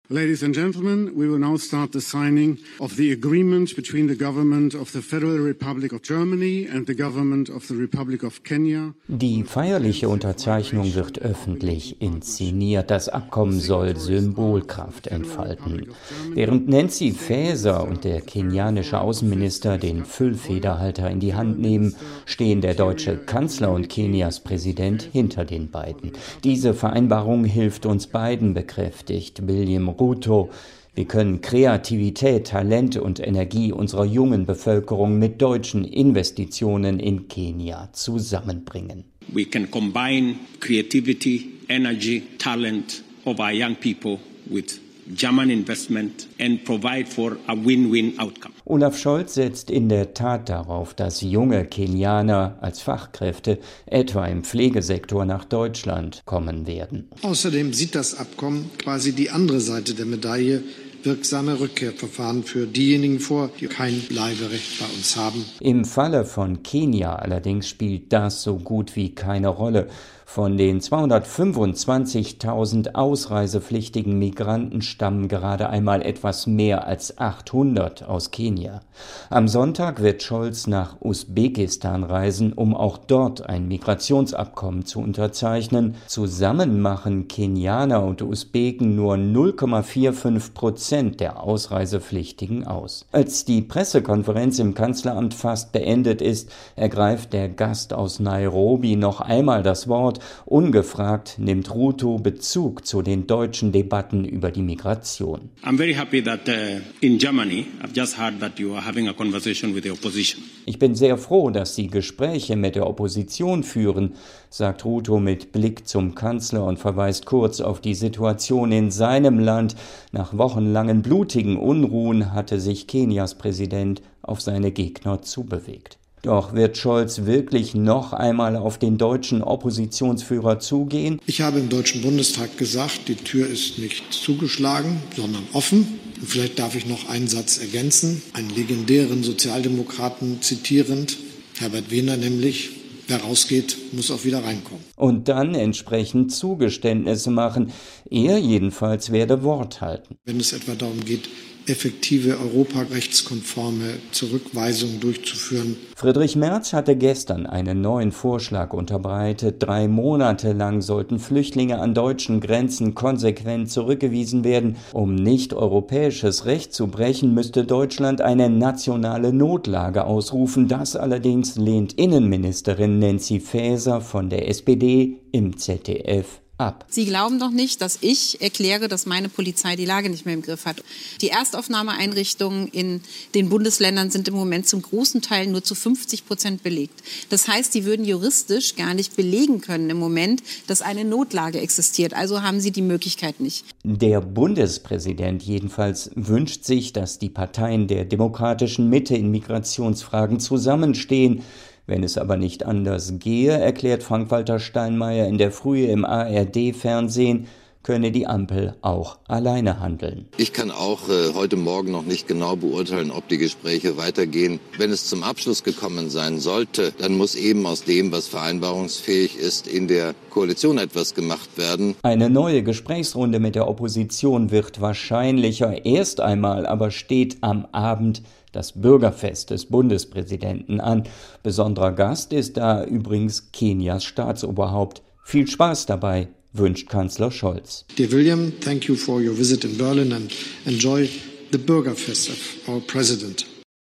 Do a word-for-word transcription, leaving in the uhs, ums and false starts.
Ladies and gentlemen, we will now start the signing of the agreement between the government of the Federal Republic of Germany and the government of the Republic of Kenya. Die feierliche Unterzeichnung wird öffentlich inszeniert. Das Abkommen soll Symbolkraft entfalten. Während Nancy Faeser und der kenianische Außenminister den Füllfederhalter in die Hand nehmen, stehen der deutsche Kanzler und Kenias Präsident hinter den beiden. Diese Vereinbarung hilft uns beiden, bekräftigt William Ruto. Wir können Kreativität, Talent und Energie unserer jungen Bevölkerung mit deutschen Investitionen in Kenia zusammenbringen. We can combine creativity, energy, talent of our young people with German investment and provide for a win-win outcome. Olaf Scholz setzt in der Tat darauf, dass junge Kenianer als Fachkräfte etwa im Pflegesektor nach Deutschland kommen werden. Außerdem sieht das Abkommen quasi die andere Seite der Medaille, wirksame Rückkehrverfahren für diejenigen vor, die kein Bleiberecht bei uns haben. Im Falle von Kenia allerdings spielt das so gut wie keine Rolle. Von den zweihundertfünfundzwanzigtausend ausreisepflichtigen Migranten stammen gerade einmal etwas mehr als achthundert aus Kenia. Am Sonntag wird Scholz nach Usbekistan reisen, um auch dort ein Migrationsabkommen zu unterzeichnen. Zusammen machen Kenianer und Usbeken nur null Komma fünfundvierzig Prozent der Ausreisepflichtigen aus. Als die Pressekonferenz im Kanzleramt fast beendet ist, ergreift der Gast aus Nairobi noch einmal das Wort. Ungefragt nimmt Ruto Bezug zu den deutschen Debatten über die Migration. I'm very happy that uh, in Germany I've just heard that you are having a conversation with the opposition. Ich bin sehr froh, dass Sie Gespräche mit der Opposition führen, sagt Ruto mit Blick zum Kanzler und verweist kurz auf die Situation in seinem Land. Nach wochenlangen blutigen Unruhen hatte sich Kenias Präsident auf seine Gegner zubewegt. Doch wird Scholz wirklich noch einmal auf den deutschen Oppositionsführer zugehen? Ich habe im Deutschen Bundestag gesagt, die Tür ist nicht zugeschlagen, sondern offen. Und vielleicht darf ich noch einen Satz ergänzen, einen legendären Sozialdemokraten zitierend, Herbert Wehner nämlich: Wer rausgeht, muss auch wieder reinkommen. Und dann entsprechend Zugeständnisse machen. Er jedenfalls werde Wort halten. Wenn es etwa darum geht, effektive europarechtskonforme Zurückweisungen durchzuführen. Friedrich Merz hatte gestern einen neuen Vorschlag unterbreitet. Drei Monate lang sollten Flüchtlinge an deutschen Grenzen konsequent zurückgewiesen werden. Um nicht europäisches Recht zu brechen, müsste Deutschland eine nationale Notlage ausrufen. Das allerdings lehnt Innenministerin Nancy Faeser von der S P D im Z D F ab. Sie glauben doch nicht, dass ich erkläre, dass meine Polizei die Lage nicht mehr im Griff hat. Die Erstaufnahmeeinrichtungen in den Bundesländern sind im Moment zum großen Teil nur zu fünfzig Prozent belegt. Das heißt, die würden juristisch gar nicht belegen können im Moment, dass eine Notlage existiert. Also haben sie die Möglichkeit nicht. Der Bundespräsident jedenfalls wünscht sich, dass die Parteien der demokratischen Mitte in Migrationsfragen zusammenstehen. Wenn es aber nicht anders gehe, erklärt Frank-Walter Steinmeier in der Frühe im A R D-Fernsehen, könne die Ampel auch alleine handeln. Ich kann auch äh, heute Morgen noch nicht genau beurteilen, ob die Gespräche weitergehen. Wenn es zum Abschluss gekommen sein sollte, dann muss eben aus dem, was vereinbarungsfähig ist, in der Koalition etwas gemacht werden. Eine neue Gesprächsrunde mit der Opposition wird wahrscheinlicher. Erst einmal aber steht am Abend das Bürgerfest des Bundespräsidenten an. Besonderer Gast ist da übrigens Kenias Staatsoberhaupt. Viel Spaß dabei wünscht Kanzler Scholz. Dear William, thank you for your visit in Berlin and enjoy the Bürgerfest of our President.